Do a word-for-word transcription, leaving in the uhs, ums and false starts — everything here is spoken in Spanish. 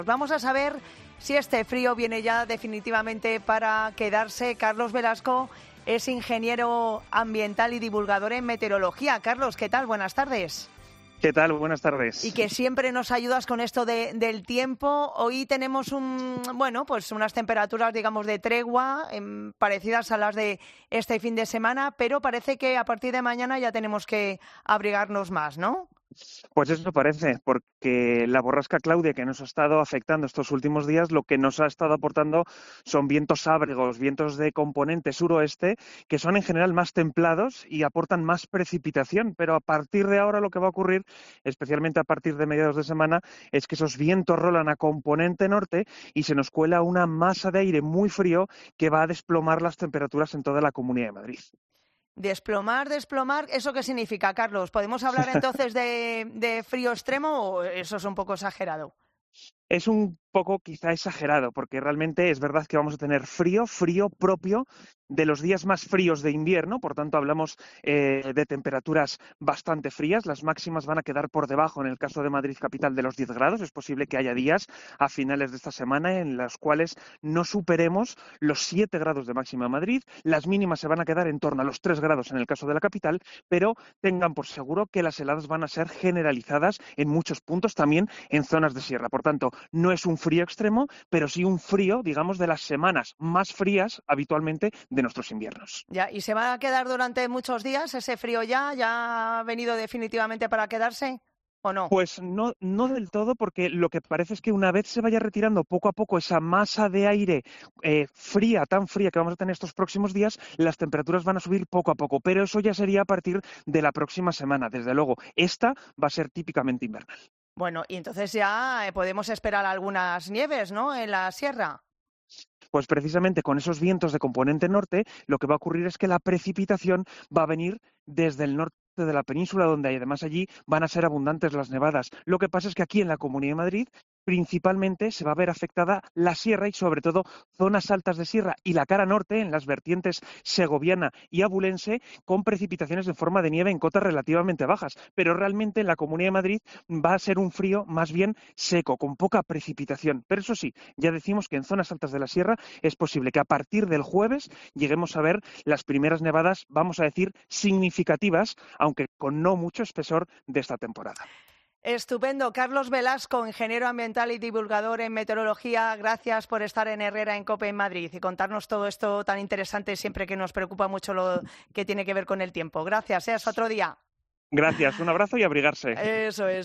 Vamos a saber si este frío viene ya definitivamente para quedarse. Carlos Velasco es ingeniero ambiental y divulgador en meteorología. Carlos, ¿qué tal? Buenas tardes. ¿Qué tal? Buenas tardes. Y que siempre nos ayudas con esto de, del tiempo. Hoy tenemos un, bueno, pues unas temperaturas, digamos, de tregua, eh, parecidas a las de este fin de semana, pero parece que a partir de mañana ya tenemos que abrigarnos más, ¿no? Pues eso parece, porque la borrasca Claudia que nos ha estado afectando estos últimos días, lo que nos ha estado aportando son vientos ábregos, vientos de componente suroeste, que son en general más templados y aportan más precipitación. Pero a partir de ahora lo que va a ocurrir, especialmente a partir de mediados de semana, es que esos vientos rolan a componente norte y se nos cuela una masa de aire muy frío que va a desplomar las temperaturas en toda la Comunidad de Madrid. Desplomar, desplomar, ¿eso qué significa, Carlos? ¿Podemos hablar entonces de, de frío extremo o eso es un poco exagerado? Es un poco quizá exagerado, porque realmente es verdad que vamos a tener frío, frío propio de los días más fríos de invierno, por tanto hablamos eh, de temperaturas bastante frías, las máximas van a quedar por debajo en el caso de Madrid capital de los diez grados, es posible que haya días a finales de esta semana en los cuales no superemos los siete grados de máxima en Madrid, las mínimas se van a quedar en torno a los tres grados en el caso de la capital, pero tengan por seguro que las heladas van a ser generalizadas en muchos puntos, también en zonas de sierra, por tanto no es un frío extremo, pero sí un frío, digamos, de las semanas más frías habitualmente de nuestros inviernos. Ya, ¿y se va a quedar durante muchos días ese frío ya? ¿Ya ha venido definitivamente para quedarse o no? Pues no, no del todo, porque lo que parece es que una vez se vaya retirando poco a poco esa masa de aire eh, fría, tan fría que vamos a tener estos próximos días, las temperaturas van a subir poco a poco, pero eso ya sería a partir de la próxima semana. Desde luego, esta va a ser típicamente invernal. Bueno, y entonces ya podemos esperar algunas nieves, ¿no?, en la sierra. Pues precisamente con esos vientos de componente norte, lo que va a ocurrir es que la precipitación va a venir desde el norte de la península, donde además allí van a ser abundantes las nevadas. Lo que pasa es que aquí en la Comunidad de Madrid principalmente se va a ver afectada la sierra y sobre todo zonas altas de sierra y la cara norte en las vertientes segoviana y abulense con precipitaciones en forma de nieve en cotas relativamente bajas, pero realmente en la Comunidad de Madrid va a ser un frío más bien seco, con poca precipitación. Pero eso sí, ya decimos que en zonas altas de la sierra es posible que a partir del jueves lleguemos a ver las primeras nevadas, vamos a decir, significativas, aunque con no mucho espesor de esta temporada. Estupendo. Carlos Velasco, ingeniero ambiental y divulgador en meteorología, gracias por estar en Herrera en COPE en Madrid y contarnos todo esto tan interesante siempre que nos preocupa mucho lo que tiene que ver con el tiempo. Gracias, ¿eh? Hasta otro día. Gracias, un abrazo y abrigarse. Eso es.